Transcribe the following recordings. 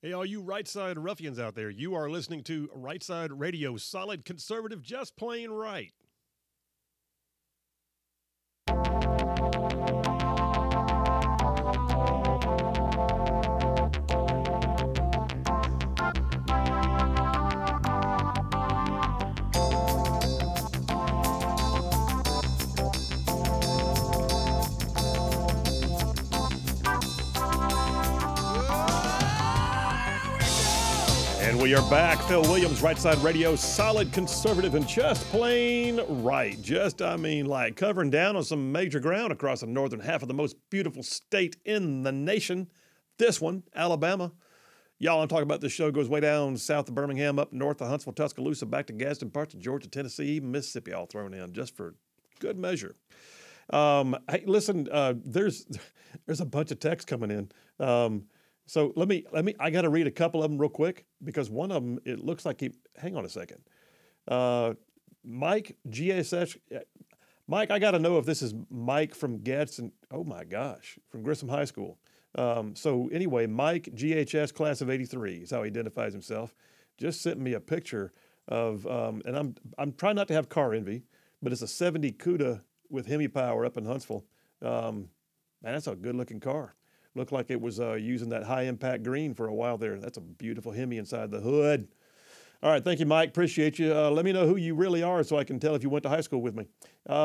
Hey, all you right side ruffians out there, you are listening to Right Side Radio, solid conservative, just plain right. And we are back. Phil Williams, Right Side Radio, solid conservative and just plain right. Like covering down on some major ground across the northern half of the most beautiful state in the nation. This one, Alabama. Y'all, I'm talking about this show goes way down south of Birmingham, up north of Huntsville, Tuscaloosa, back to Gadsden, parts of Georgia, Tennessee, even Mississippi, all thrown in just for good measure. Hey, listen, there's a bunch of texts coming in. So let me, I got to read a couple of them real quick because one of them, it looks like hang on a second. Mike, GSS, Mike, I got to know if this is Mike from Gadsden. Oh my gosh, from Grissom High School. So anyway, Mike, GHS class of 83 is how he identifies himself. Just sent me a picture of, and I'm trying not to have car envy, but it's a 70 CUDA with Hemi power up in Huntsville. Man, that's a good looking car. Looked like it was using that high-impact green for a while there. That's a beautiful Hemi inside the hood. All right, thank you, Mike. Appreciate you. Let me know who you really are so I can tell if you went to high school with me.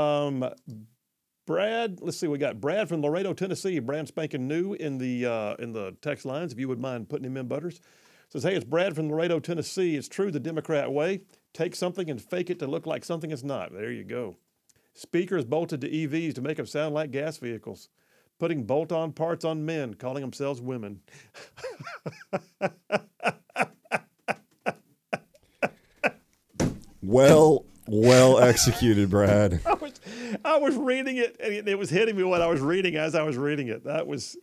Brad, let's see, we got Brad from Laredo, Tennessee. Brand spanking new in the text lines, if you would mind putting him in, Butters. Says, hey, it's Brad from Laredo, Tennessee. It's true the Democrat way. Take something and fake it to look like something it's not. There you go. Speakers bolted to EVs to make them sound like gas vehicles. Putting bolt-on parts on men, calling themselves women. Well executed, Brad. I was reading it, and it was hitting me what I was reading as I was reading it. That was...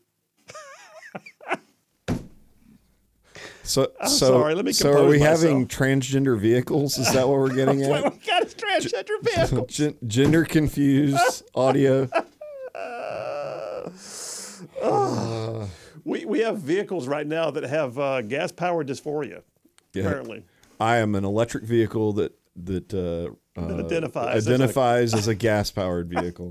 I'm sorry, let me compose So are we myself. having transgender vehicles? Is that what we're getting at? What we got is transgender vehicles. Gender confused audio. We have vehicles right now that have gas-powered dysphoria, apparently. I am an electric vehicle that identifies as a gas-powered vehicle.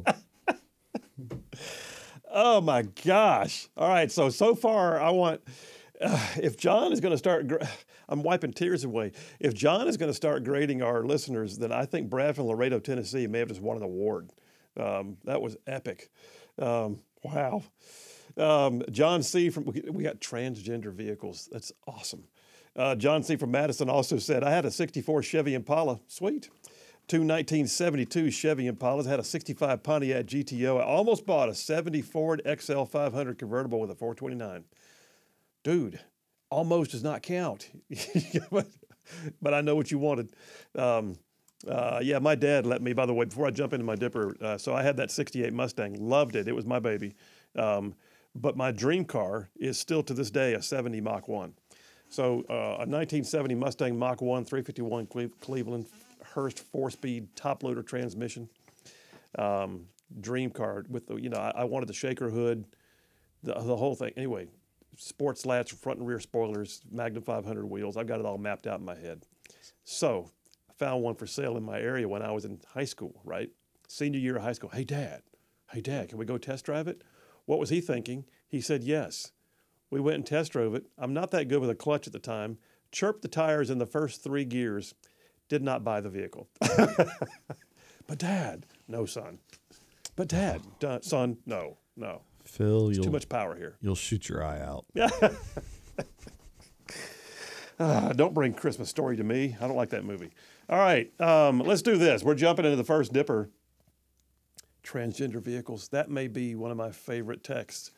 Oh, my gosh. All right, so far I want... if John is going to start... I'm wiping tears away. If John is going to start grading our listeners, then I think Brad from Laredo, Tennessee may have just won an award. That was epic. Wow. John C. we got transgender vehicles. That's awesome. John C. from Madison also said, I had a 64 Chevy Impala. Sweet. Two 1972 Chevy Impalas. Had a 65 Pontiac GTO. I almost bought a 70 Ford XL 500 convertible with a 429. Dude, almost does not count. but I know what you wanted. Yeah, my dad let me, by the way, before I jump into my dipper, so I had that 68 Mustang, loved it. It was my baby. But my dream car is still to this day a 70 Mach 1. So a 1970 Mustang Mach 1, 351 Cleveland, Hurst 4-speed top loader transmission. Dream car with the, I wanted the shaker hood, the whole thing. Anyway, sports slats, front and rear spoilers, Magnum 500 wheels. I've got it all mapped out in my head. So I found one for sale in my area when I was in high school, right? Senior year of high school. Hey, Dad, can we go test drive it? What was he thinking? He said yes. We went and test drove it. I'm not that good with a clutch at the time. Chirped the tires in the first 3 gears. Did not buy the vehicle. But Dad, no, son. But Dad, son, no. Phil, There's too much power here. You'll shoot your eye out. Don't bring Christmas Story to me. I don't like that movie. All right, let's do this. We're jumping into the first dipper. Transgender vehicles. That may be one of my favorite texts.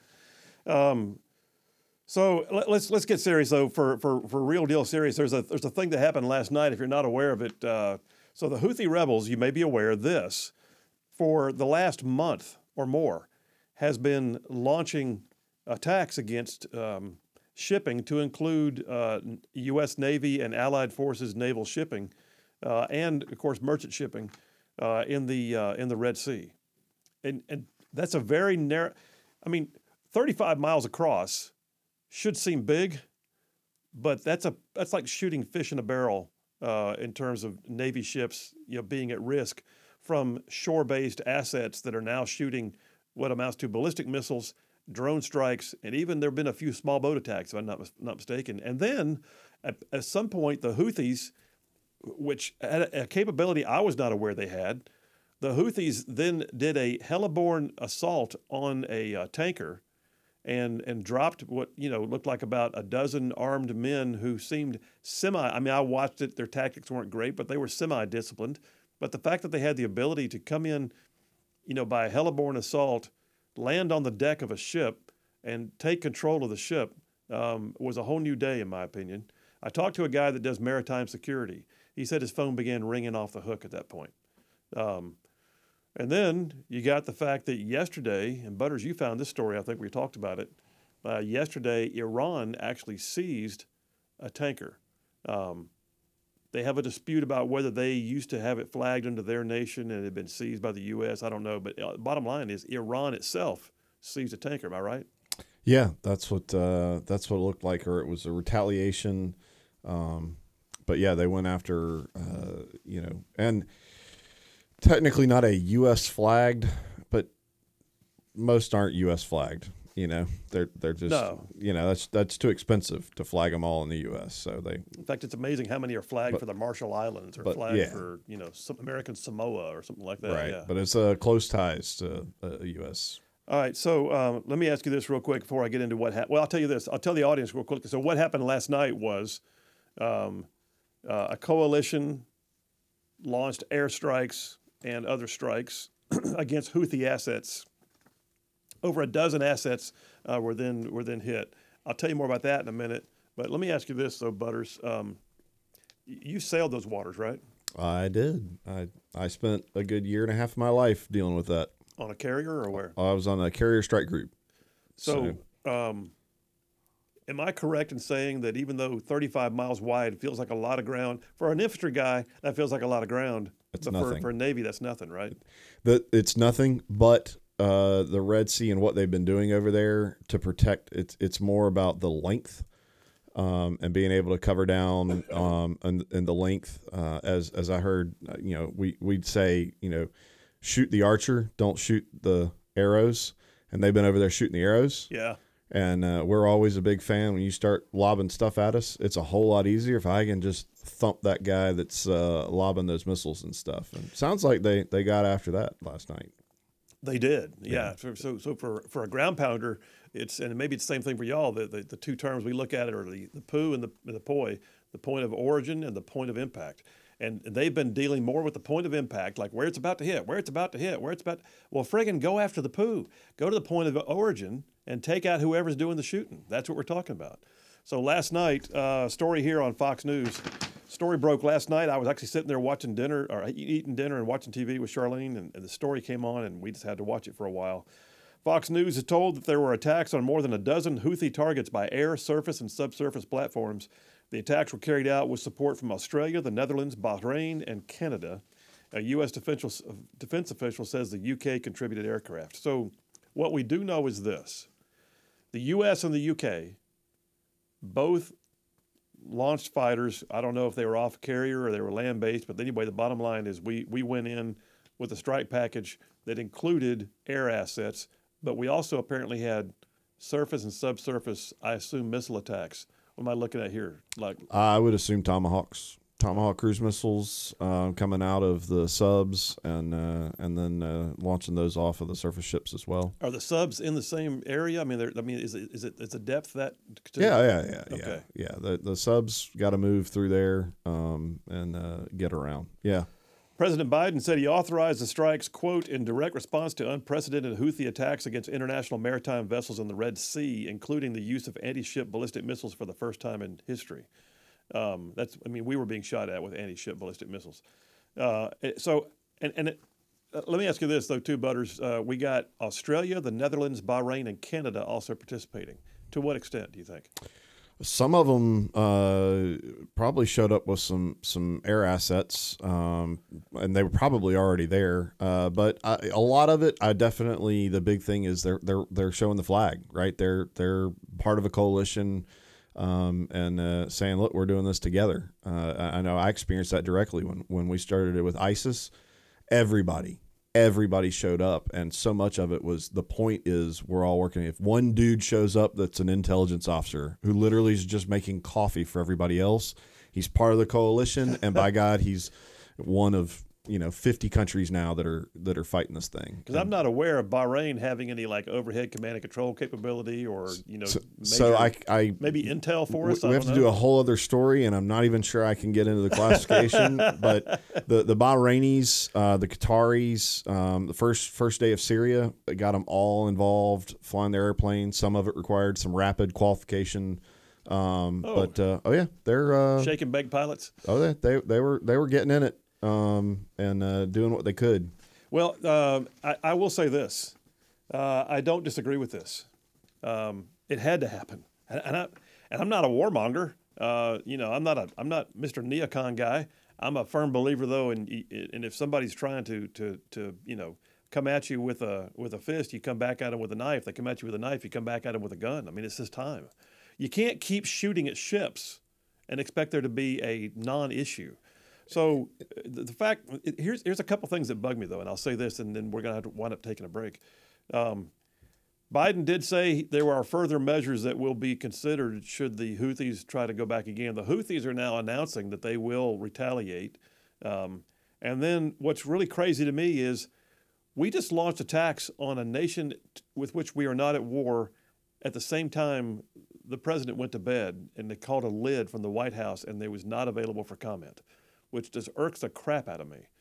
So let's get serious though. For real deal serious, there's a thing that happened last night. If you're not aware of it, so the Houthi rebels, you may be aware of this, for the last month or more, has been launching attacks against shipping to include U.S. Navy and Allied Forces naval shipping, and of course merchant shipping in the Red Sea, and that's a very narrow. I mean, 35 miles across should seem big, But that's like shooting fish in a barrel in terms of Navy ships, being at risk from shore-based assets that are now shooting what amounts to ballistic missiles, drone strikes, and even there have been a few small boat attacks, if I'm not mistaken. And then at some point, the Houthis, which had a capability I was not aware they had, the Houthis then did a heliborne assault on a tanker and dropped what looked like about a dozen armed men who seemed I watched it, their tactics weren't great, but they were semi-disciplined. But the fact that they had the ability to come in, by a heliborne assault, land on the deck of a ship and take control of the ship was a whole new day, in my opinion. I talked to a guy that does maritime security. He said his phone began ringing off the hook at that point. And then you got the fact that yesterday, and Butters, you found this story, I think we talked about it. Yesterday, Iran actually seized a tanker. They have a dispute about whether they used to have it flagged under their nation and it had been seized by the U.S. I don't know, but bottom line is Iran itself seized a tanker. Am I right? Yeah, that's what it looked like, or it was a retaliation. But yeah, they went after and technically not a U.S. flagged, but most aren't U.S. flagged. They're just that's too expensive to flag them all in the U.S. So in fact, it's amazing how many are flagged for the Marshall Islands or flagged for some American Samoa or something like that. Right, yeah. But it's close ties to the U.S. All right, so let me ask you this real quick before I get into what happened. Well, I'll tell you this. I'll tell the audience real quickly. So what happened last night was a coalition launched airstrikes and other strikes against Houthi assets. Over a dozen assets were then hit. I'll tell you more about that in a minute. But let me ask you this, though, Butters. You sailed those waters, right? I did. I spent a good year and a half of my life dealing with that. On a carrier or where? I was on a carrier strike group. So am I correct in saying that even though 35 miles wide feels like a lot of ground, for an infantry guy, that feels like a lot of ground. It's but nothing. For a Navy, that's nothing, right? It's nothing, but the Red Sea and what they've been doing over there to protect, it's more about the length and being able to cover down and the length. As I heard, we'd say, shoot the archer, don't shoot the arrows. And they've been over there shooting the arrows. Yeah. And we're always a big fan. When you start lobbing stuff at us, it's a whole lot easier if I can just thump that guy that's lobbing those missiles and stuff. And sounds like they got after that last night. They did, yeah. So for a ground pounder, and maybe it's the same thing for y'all. The two terms we look at it are the POO and the POI, the point of origin and the point of impact. And they've been dealing more with the point of impact, like where it's about to hit, well, friggin' go after the POO. Go to the point of origin and take out whoever's doing the shooting. That's what we're talking about. So last night, story here on Fox News. Story broke last night. I was actually sitting there watching dinner, or eating dinner and watching TV with Charlene, and the story came on, and we just had to watch it for a while. Fox News is told that there were attacks on more than a dozen Houthi targets by air, surface, and subsurface platforms. The attacks were carried out with support from Australia, the Netherlands, Bahrain, and Canada. A U.S. defense official says the UK contributed aircraft. So what we do know is this. The U.S. and the U.K. both launched fighters. I don't know if they were off carrier or they were land-based, but anyway, the bottom line is we went in with a strike package that included air assets, but we also apparently had surface and subsurface, I assume, missile attacks. What am I looking at here? I would assume Tomahawk cruise missiles coming out of the subs and then launching those off of the surface ships as well. Are the subs in the same area? Is the depth that? Okay. Yeah. The subs got to move through there and get around. Yeah. President Biden said he authorized the strikes, quote, in direct response to unprecedented Houthi attacks against international maritime vessels in the Red Sea, including the use of anti-ship ballistic missiles for the first time in history. We were being shot at with anti-ship ballistic missiles. Let me ask you this, though, too, Butters. We got Australia, the Netherlands, Bahrain, and Canada also participating. To what extent, do you think? Some of them probably showed up with some air assets, and they were probably already there. But a lot of it, the big thing is they're showing the flag, right? They're part of a coalition and saying, look, we're doing this together. I know I experienced that directly when we started it with ISIS. Everybody showed up, and so much of it was, the point is we're all working. If one dude shows up that's an intelligence officer who literally is just making coffee for everybody else, he's part of the coalition, and by God, he's one of 50 countries now that are fighting this thing. Because I'm not aware of Bahrain having any like overhead command and control capability, or maybe intel for us. We have to do a whole other story, and I'm not even sure I can get into the classification. But the Bahrainis, the Qataris, the first day of Syria, got them all involved, flying their airplanes. Some of it required some rapid qualification. They're shake and bake pilots. Oh, they were getting in it. And doing what they could. Well, I will say this. I don't disagree with this. It had to happen. And I'm not a warmonger. I'm not Mr. Neocon guy. I'm a firm believer, though, and if somebody's trying to come at you with a fist, you come back at them with a knife. They come at you with a knife, you come back at them with a gun. I mean, it's this time. You can't keep shooting at ships and expect there to be a non-issue. So the fact, here's a couple things that bug me, though, and I'll say this, and then we're going to have to wind up taking a break. Biden did say there are further measures that will be considered should the Houthis try to go back again. The Houthis are now announcing that they will retaliate. And then what's really crazy to me is we just launched attacks on a nation with which we are not at war. At the same time, the president went to bed, and they called a lid from the White House, and they was not available for comment, which just irks the crap out of me.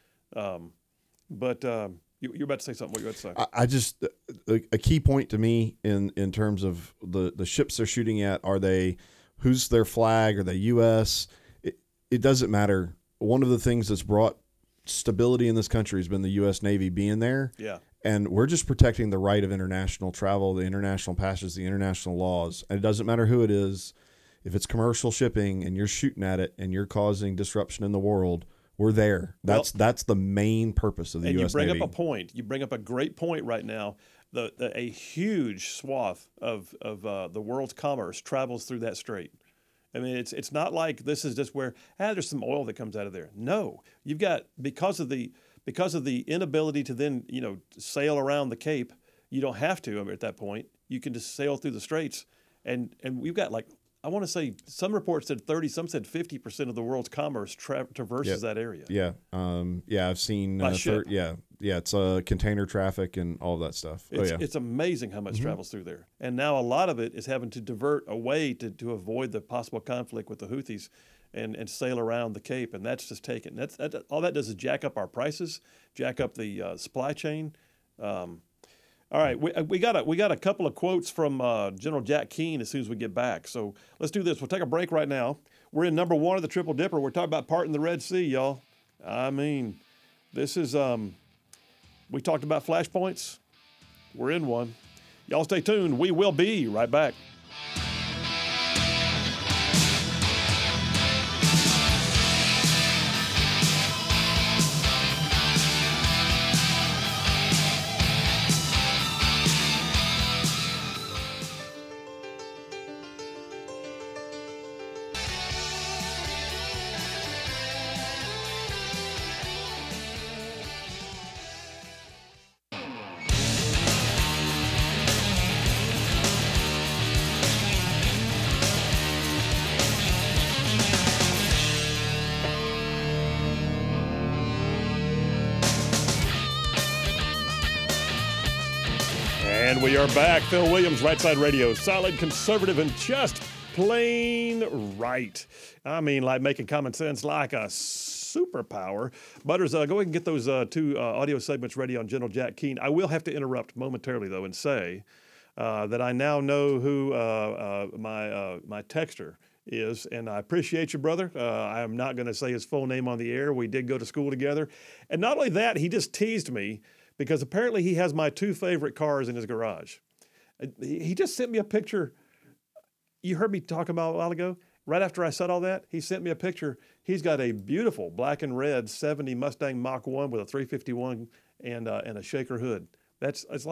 You're about to say something. What you about to say? I just a key point to me in terms of the ships they're shooting at, who's their flag? Are they U.S.? It doesn't matter. One of the things that's brought stability in this country has been the U.S. Navy being there. Yeah. And we're just protecting the right of international travel, the international passages, the international laws. And it doesn't matter who it is. If it's commercial shipping and you're shooting at it and you're causing disruption in the world, we're there. That's the main purpose of the U.S. Navy. And you bring up a point. You bring up a great point right now. A huge swath of the world's commerce travels through that strait. I mean, it's not like this is just where there's some oil that comes out of there. No, you've got because of the inability to then sail around the Cape. You don't have to. I mean, at that point, you can just sail through the straits, and we've got like. I want to say some reports said 30, some said 50% of the world's commerce traverses that area. Yeah. I've seen. By ship. It's container traffic and all of that stuff. It's amazing how much travels through there. And now a lot of it is having to divert away to avoid the possible conflict with the Houthis and sail around the Cape. And that's just taken. All that does is jack up our prices, jack up the supply chain. All right, we got a couple of quotes from General Jack Keane as soon as we get back. So let's do this. We'll take a break right now. We're in number 1 of the Triple Dipper. We're talking about parting the Red Sea, y'all. I mean, this is we talked about flashpoints. We're in one. Y'all stay tuned. We will be right back. And we are back. Phil Williams, Right Side Radio. Solid, conservative, and just plain right. I mean, like making common sense like a superpower. Butters, go ahead and get those 2 audio segments ready on General Jack Keane. I will have to interrupt momentarily, though, and say that I now know who my texter is, and I appreciate you, brother. I am not going to say his full name on the air. We did go to school together. And not only that, he just teased me because apparently he has my 2 favorite cars in his garage. He just sent me a picture. You heard me talk about a while ago. Right after I said all that, he sent me a picture. He's got a beautiful black and red 70 Mustang Mach 1 with a 351 and a shaker hood. It's like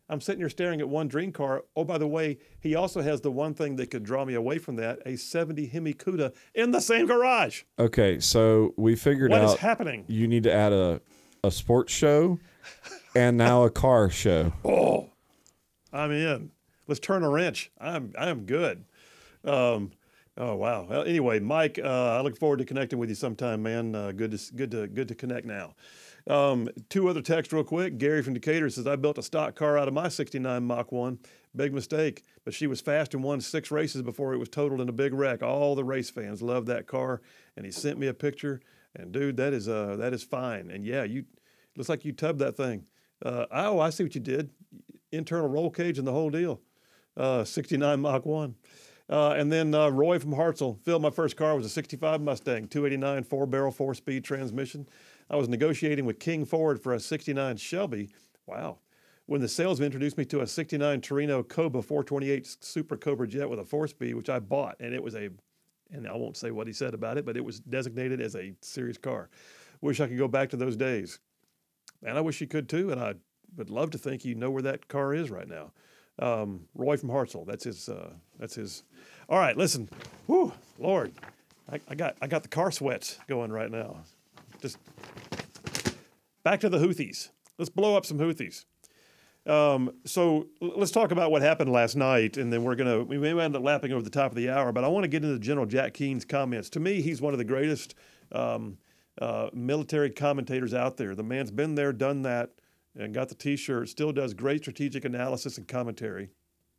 I'm sitting here staring at one dream car. Oh, by the way, he also has the one thing that could draw me away from that, a 70 Hemi Cuda in the same garage. Okay, so we figured What out is happening? you need to add a sports show and now a car show. Oh, I'm in. Let's turn a wrench. I'm good. Oh wow. Well, anyway, Mike, I look forward to connecting with you sometime, man. Good to connect now. Two other texts real quick. Gary from Decatur says, I built a stock car out of my 69 Mach 1. Big mistake, but she was fast and won 6 races before it was totaled in a big wreck. All the race fans loved that car, and he sent me a picture. And dude, that is fine. And yeah, looks like you tubbed that thing. I see what you did. Internal roll cage and the whole deal. 69 Mach 1. And then Roy from Hartselle. Phil, my first car was a 65 Mustang, 289 4-barrel 4-speed transmission. I was negotiating with King Ford for a 69 Shelby. Wow. When the salesman introduced me to a 69 Torino Cobra 428 Super Cobra Jet with a 4-speed, which I bought, and it was and I won't say what he said about it, but it was designated as a serious car. Wish I could go back to those days. And I wish you could too, and I would love to think you know where that car is right now. Roy from Hartselle, that's his. All right, listen. Whew, Lord, I got the car sweats going right now. Just back to the Houthis. Let's blow up some Houthis. So let's talk about what happened last night, and then we may end up lapping over the top of the hour, but I want to get into General Jack Keane's comments. To me, he's one of the greatest military commentators out there. The man's been there, done that, and got the T-shirt, still does great strategic analysis and commentary.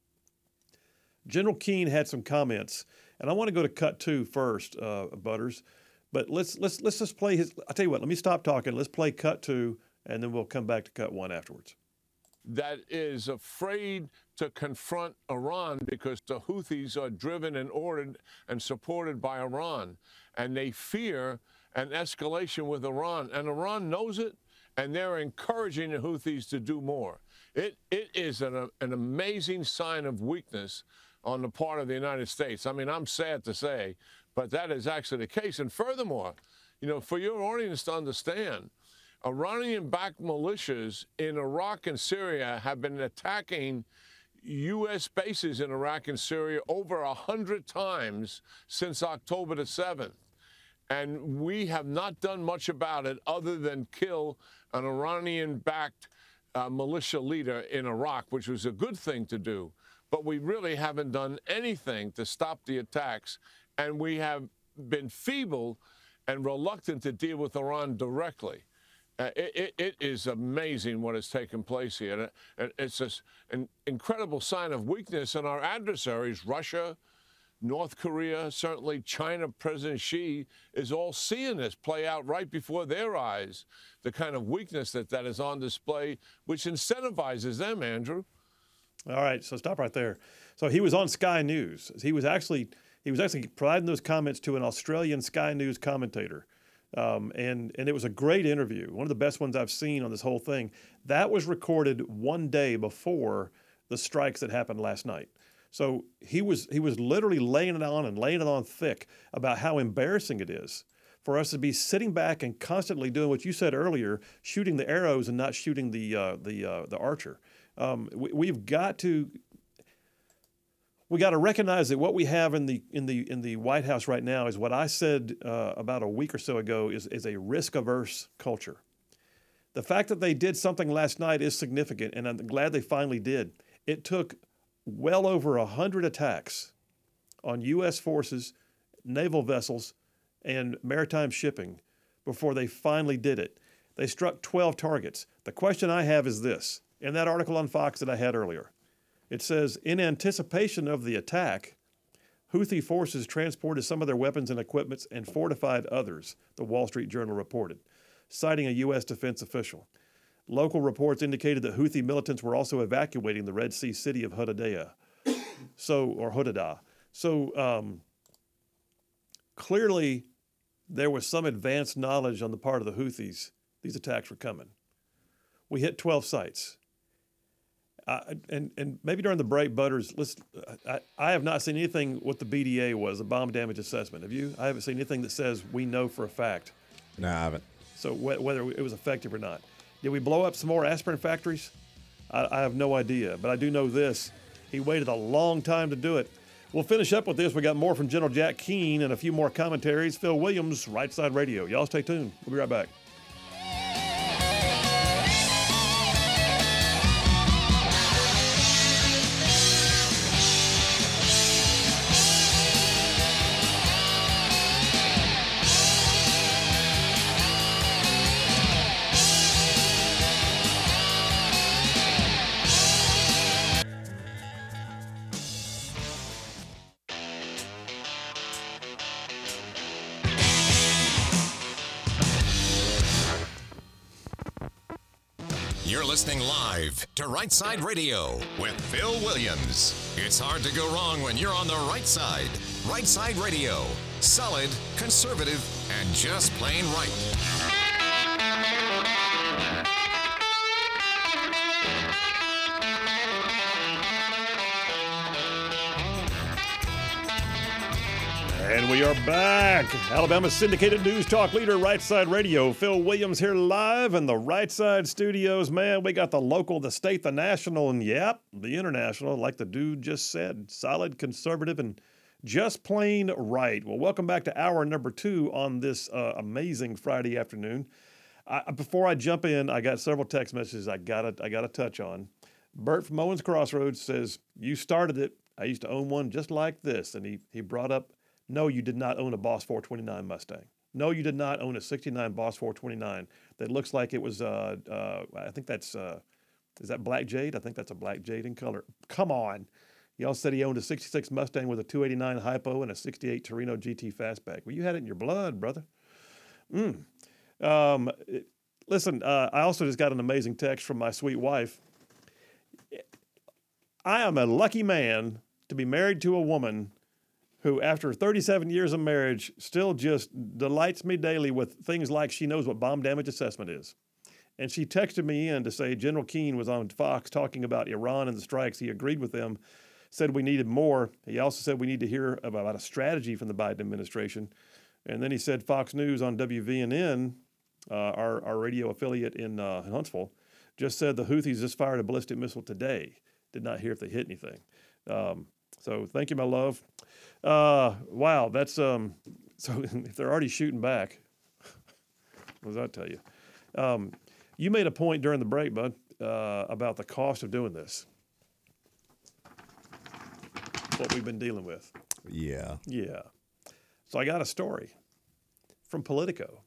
General Keane had some comments, and I want to go to cut 2 first, Butters. But let's just play his. I'll tell you what. Let me stop talking. Let's play cut 2, and then we'll come back to cut 1 afterwards. That is afraid to confront Iran because the Houthis are driven and ordered and supported by Iran, and they fear an escalation with Iran, and Iran knows it, and they're encouraging the Houthis to do more. It is an amazing sign of weakness on the part of the United States. I mean, I'm sad to say, but that is actually the case. And furthermore, for your audience to understand, Iranian-backed militias in Iraq and Syria have been attacking U.S. bases in Iraq and Syria over 100 times since October the 7th. And we have not done much about it other than kill an Iranian-backed militia leader in Iraq, which was a good thing to do. But we really haven't done anything to stop the attacks, and we have been feeble and reluctant to deal with Iran directly. It is amazing what has taken place here. And it's just an incredible sign of weakness in our adversaries. Russia, North Korea, certainly China, President Xi is all seeing this play out right before their eyes, the kind of weakness that is on display, which incentivizes them, Andrew. All right, so stop right there. So he was on Sky News. He was actually providing those comments to an Australian Sky News commentator. And it was a great interview, one of the best ones I've seen on this whole thing. That was recorded one day before the strikes that happened last night. So he was literally laying it on thick about how embarrassing it is for us to be sitting back and constantly doing what you said earlier, shooting the arrows and not shooting the archer. We've got to recognize that what we have in the White House right now is what I said about a week or so ago is a risk-averse culture. The fact that they did something last night is significant, and I'm glad they finally did. It took well over 100 attacks on U.S. forces, naval vessels, and maritime shipping before they finally did it. They struck 12 targets. The question I have is this. In that article on Fox that I had earlier, it says, in anticipation of the attack, Houthi forces transported some of their weapons and equipment and fortified others, the Wall Street Journal reported, citing a U.S. defense official. Local reports indicated that Houthi militants were also evacuating the Red Sea city of Hodeidah. So clearly there was some advanced knowledge on the part of the Houthis these attacks were coming. We hit 12 sites. And maybe during the break, Butters, I have not seen anything what the BDA was, a bomb damage assessment. Have you? I haven't seen anything that says we know for a fact. No, I haven't. So whether it was effective or not. Did we blow up some more aspirin factories? I have no idea, but I do know this. He waited a long time to do it. We'll finish up with this. We got more from General Jack Keane and a few more commentaries. Phil Williams, Right Side Radio. Y'all stay tuned. We'll be right back. You're listening live to Right Side Radio with Phil Williams. It's hard to go wrong when you're on the right side. Right Side Radio. Solid, conservative, and just plain right. And we are back. Alabama's syndicated news talk leader, Right Side Radio. Phil Williams here live in the Right Side studios. Man, we got the local, the state, the national, and yep, the international, like the dude just said. Solid, conservative, and just plain right. Well, welcome back to hour number 2 on this amazing Friday afternoon. Before I jump in, I got several text messages I gotta touch on. Bert from Owens Crossroads says, "You started it. I used to own one just like this." And he brought up, no, you did not own a Boss 429 Mustang. No, you did not own a 69 Boss 429 that looks like it was, I think that's, is that Black Jade? I think that's a Black Jade in color. Come on. Y'all said he owned a 66 Mustang with a 289 Hypo and a 68 Torino GT Fastback. Well, you had it in your blood, brother. Listen, I also just got an amazing text from my sweet wife. I am a lucky man to be married to a woman who, after 37 years of marriage, still just delights me daily with things like she knows what bomb damage assessment is. And she texted me in to say General Keane was on Fox talking about Iran and the strikes. He agreed with them, said we needed more. He also said we need to hear about a strategy from the Biden administration. And then he said Fox News on WVNN, our radio affiliate in Huntsville, just said the Houthis just fired a ballistic missile today. Did not hear if they hit anything. So thank you, my love. Wow, that's so if they're already shooting back, what does that tell you? You made a point during the break, bud, about the cost of doing this. What we've been dealing with. Yeah. Yeah. So I got a story from Politico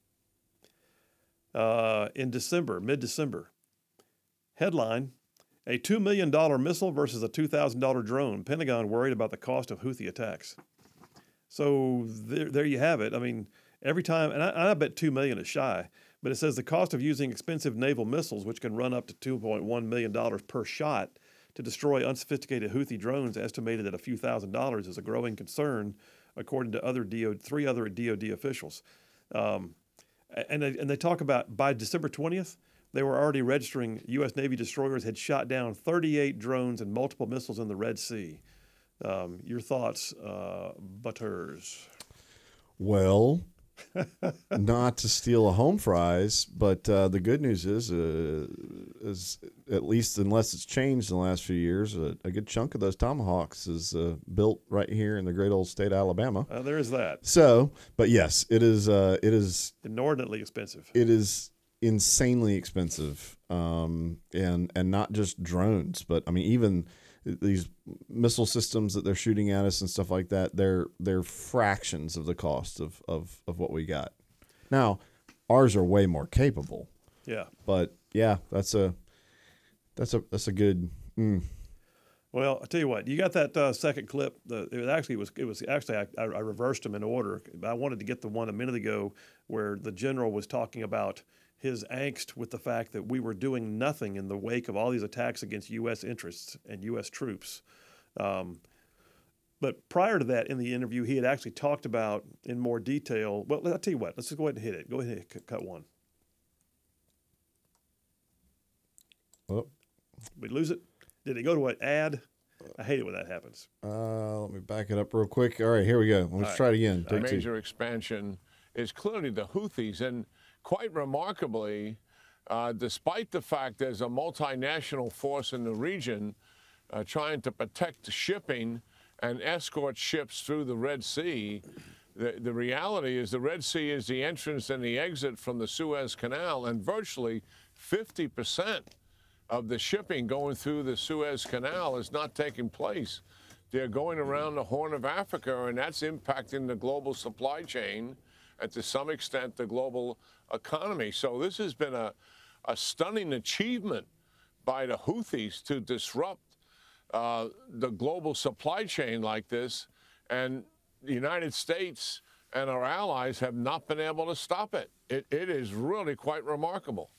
in December, mid-December. Headline, a $2 million missile versus a $2,000 drone. Pentagon worried about the cost of Houthi attacks. So there you have it. I mean, every time, and I bet $2 million is shy, but it says the cost of using expensive naval missiles, which can run up to $2.1 million per shot to destroy unsophisticated Houthi drones, estimated at a few $1,000s, is a growing concern, according to three other DoD officials. And they talk about by December 20th, they were already registering U.S. Navy destroyers had shot down 38 drones and multiple missiles in the Red Sea. Your thoughts, Butters? Well, not to steal a home fries, but the good news is at least unless it's changed in the last few years, a good chunk of those Tomahawks is built right here in the great old state of Alabama. There is that. So, but yes, it is inordinately expensive. It is insanely expensive, and not just drones, but I mean even these missile systems that they're shooting at us and stuff like that. They're fractions of the cost of what we got. Now, ours are way more capable. Yeah. But yeah, that's a good. Well, I tell you what, you got that second clip. It was actually I reversed them in order. I wanted to get the one a minute ago where the general was talking about his angst with the fact that we were doing nothing in the wake of all these attacks against U.S. interests and U.S. troops. But prior to that, in the interview, he had actually talked about in more detail. Well, I'll tell you what. Let's just go ahead and hit it. Go ahead and cut one. Oh. We lose it? Did it go to an ad? I hate it when that happens. Let me back it up real quick. All right, here we go. Let's try it again. A major expansion is clearly the Houthis. And quite remarkably, despite the fact there's a multinational force in the region trying to protect the shipping and escort ships through the Red Sea. The reality is the Red Sea is the entrance and the exit from the Suez Canal, and virtually 50% of the shipping going through the Suez Canal is not taking place. They're going around the Horn of Africa, and that's impacting the global supply chain and to some extent the global economy. So this has been a stunning achievement by the Houthis to disrupt the global supply chain like this, and the United States and our allies have not been able to stop it. It is really quite remarkable.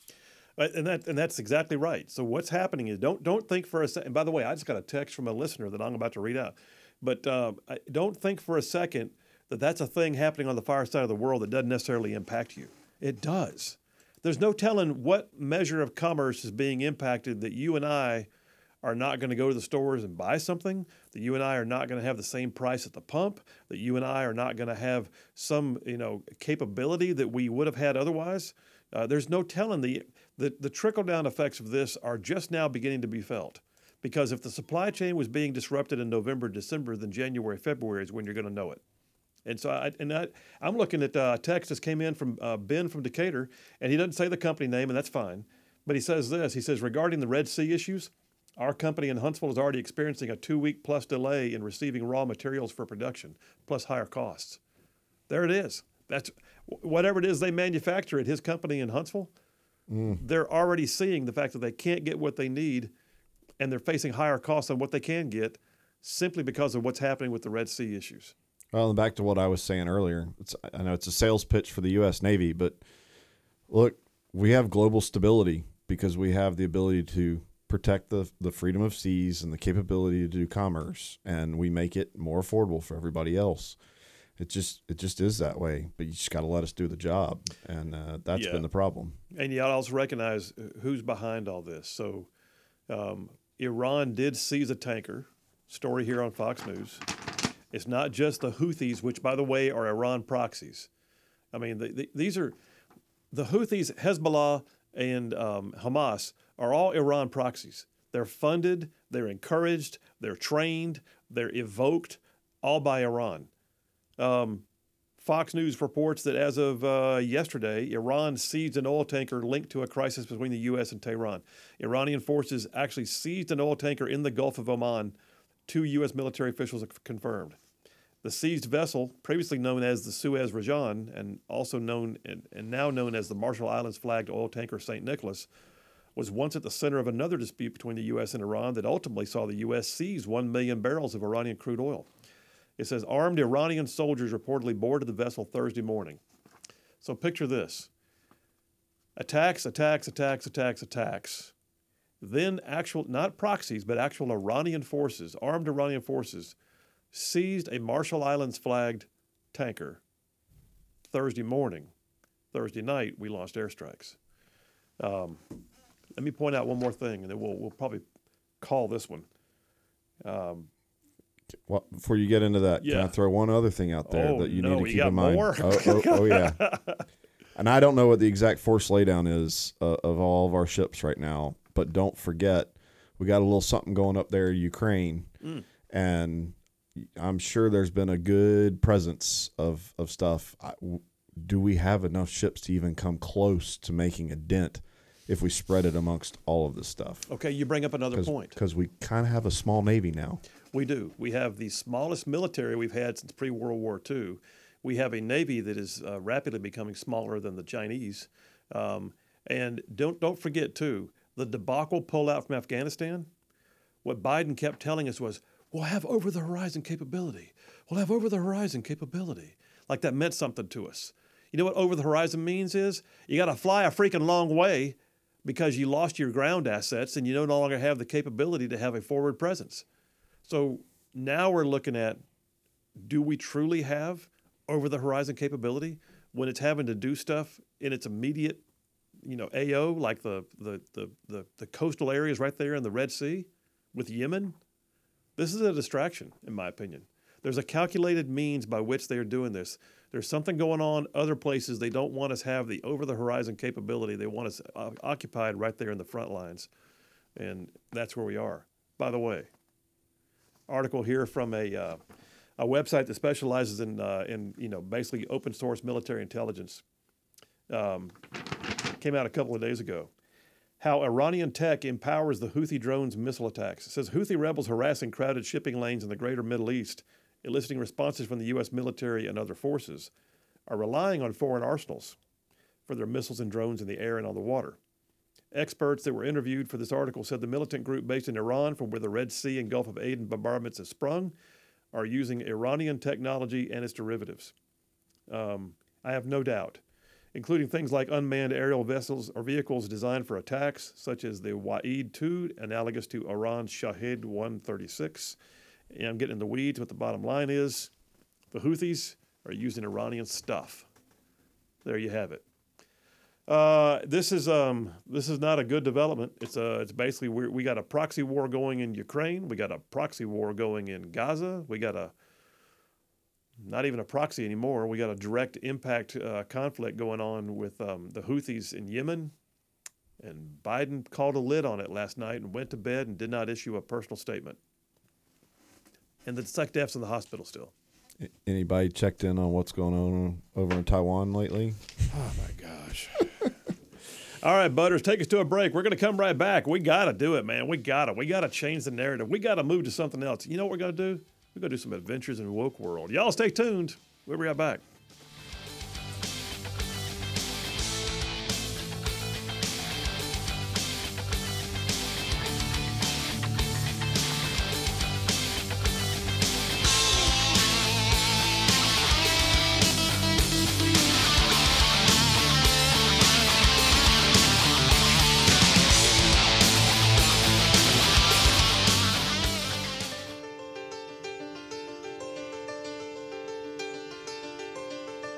And that's exactly right. So what's happening is don't think for a second. And by the way, I just got a text from a listener that I'm about to read out. But don't think for a second that that's a thing happening on the far side of the world that doesn't necessarily impact you. It does. There's no telling what measure of commerce is being impacted that you and I are not going to go to the stores and buy something, that you and I are not going to have the same price at the pump, that you and I are not going to have some capability that we would have had otherwise. There's no telling. The trickle-down effects of this are just now beginning to be felt. Because if the supply chain was being disrupted in November, December, then January, February is when you're going to know it. And so I'm looking at a text that came in from Ben from Decatur, and he doesn't say the company name, and that's fine. But he says this. He says, regarding the Red Sea issues, our company in Huntsville is already experiencing a 2-week plus delay in receiving raw materials for production, plus higher costs. There it is. That's whatever it is they manufacture at his company in Huntsville. They're already seeing the fact that they can't get what they need, and they're facing higher costs on what they can get simply because of what's happening with the Red Sea issues. Well, and back to what I was saying earlier, I know it's a sales pitch for the U.S. Navy, but look, we have global stability because we have the ability to protect the freedom of seas and the capability to do commerce, and we make it more affordable for everybody else. It just is that way, but you just got to let us do the job, and that's been the problem. And you got to also recognize who's behind all this. So Iran did seize a tanker, story here on Fox News. It's not just the Houthis, which, by the way, are Iran proxies. I mean, these are the Houthis, Hezbollah, and Hamas are all Iran proxies. They're funded, they're encouraged, they're trained, they're evoked, all by Iran. Fox News reports that as of yesterday, Iran seized an oil tanker linked to a crisis between the U.S. and Tehran. Iranian forces actually seized an oil tanker in the Gulf of Oman. 2 U.S. military officials have confirmed. The seized vessel, previously known as the Suez Rajan, and also known and now known as the Marshall Islands flagged oil tanker St. Nicholas, was once at the center of another dispute between the U.S. and Iran that ultimately saw the U.S. seize 1 million barrels of Iranian crude oil. It says armed Iranian soldiers reportedly boarded the vessel Thursday morning. So picture this. Attacks. Then actual, not proxies, but actual Iranian forces, armed Iranian forces, seized a Marshall Islands flagged tanker Thursday morning. Thursday night, we launched airstrikes. Let me point out one more thing, and then we'll probably call this one. Well, before you get into that, can I throw one other thing out there that you need to keep in mind? More? Oh, yeah. And I don't know what the exact force laydown is of all of our ships right now, but don't forget, we got a little something going up there in Ukraine, and I'm sure there's been a good presence of stuff. Do we have enough ships to even come close to making a dent if we spread it amongst all of this stuff? Okay, you bring up another point. Because we kind of have a small Navy now. We do. We have the smallest military we've had since pre-World War II. We have a Navy that is rapidly becoming smaller than the Chinese. And don't forget, too, the debacle pullout from Afghanistan. What Biden kept telling us was, we'll have over-the-horizon capability. We'll have over-the-horizon capability. Like that meant something to us. You know what over-the-horizon means is? You got to fly a freaking long way because you lost your ground assets and you no longer have the capability to have a forward presence. So now we're looking at, do we truly have over-the-horizon capability when it's having to do stuff in its immediate, AO, like the coastal areas right there in the Red Sea with Yemen? This is a distraction, in my opinion. There's a calculated means by which they are doing this. There's something going on other places. They don't want us have the over-the-horizon capability. They want us occupied right there in the front lines, and that's where we are. By the way, article here from a website that specializes in basically open source military intelligence. Came out a couple of days ago. How Iranian tech empowers the Houthi drones' missile attacks. It says Houthi rebels harassing crowded shipping lanes in the greater Middle East, eliciting responses from the U.S. military and other forces, are relying on foreign arsenals for their missiles and drones in the air and on the water. Experts that were interviewed for this article said the militant group based in Iran, from where the Red Sea and Gulf of Aden bombardments have sprung, are using Iranian technology and its derivatives. I have no doubt, including things like unmanned aerial vessels or vehicles designed for attacks, such as the Wa'id-2, analogous to Iran's Shahed 136. And I'm getting in the weeds. What the bottom line is, the Houthis are using Iranian stuff. There you have it. This is not a good development. It's basically we got a proxy war going in Ukraine. We got a proxy war going in Gaza. We got not even a proxy anymore. We got a direct impact conflict going on with the Houthis in Yemen. And Biden called a lid on it last night and went to bed and did not issue a personal statement. And the SecDef's in the hospital still. Anybody checked in on what's going on over in Taiwan lately? Oh, my gosh. All right, Butters, take us to a break. We're going to come right back. We got to do it, man. We got to change the narrative. We got to move to something else. You know what we're going to do? We're going to do some adventures in the woke world. Y'all stay tuned. We'll be right back.